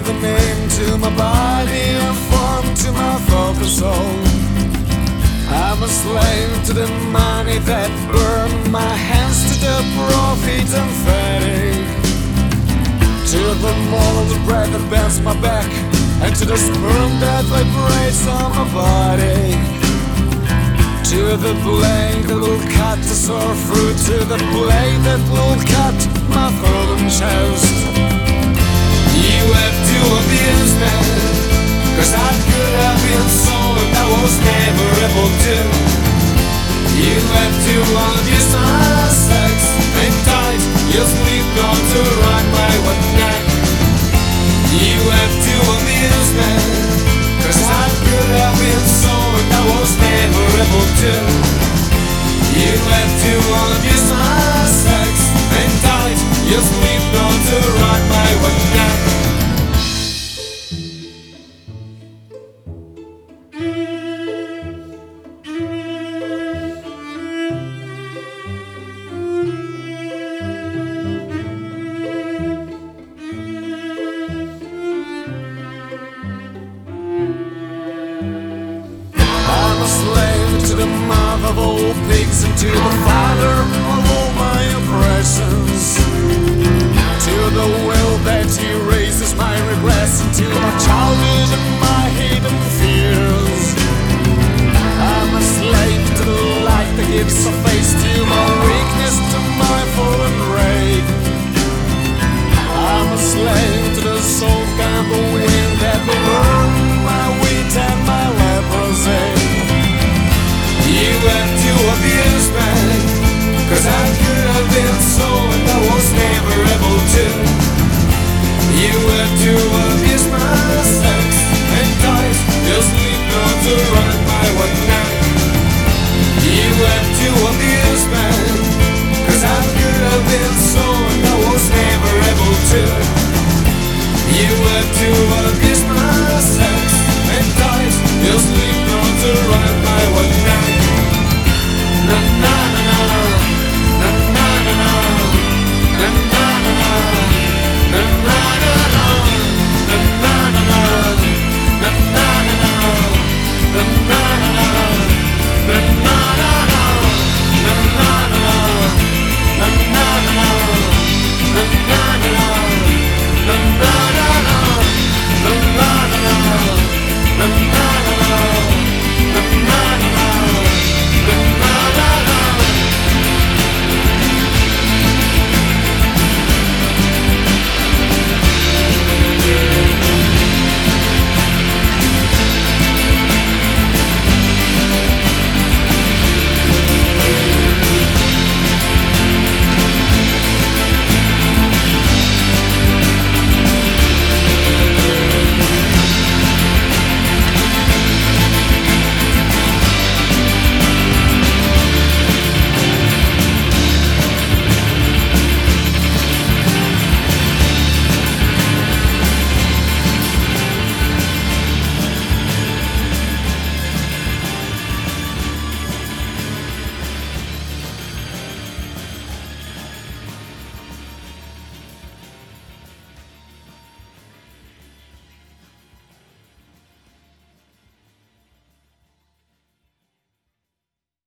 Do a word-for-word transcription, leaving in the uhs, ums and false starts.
a name to my body and form to my focus soul. I'm a slave to the money that burn my hands, to the profit and fatigue, to the mold bread that bends my back, and to the sperm that vibrates on my body, to the blade that will cut the sore fruit, to the blade that will cut my throat and chest. You have to abuse me, cause I could have been sold, I was never able to. You have to abuse my sex and tight, you sleep on to rock my wet neck. You have to abuse me, cause I could have been sold, I was never able to. You have to abuse my sex and tight, you sleep on to rock my wet neck. To the mother of all pigs and to the father of all my oppressions.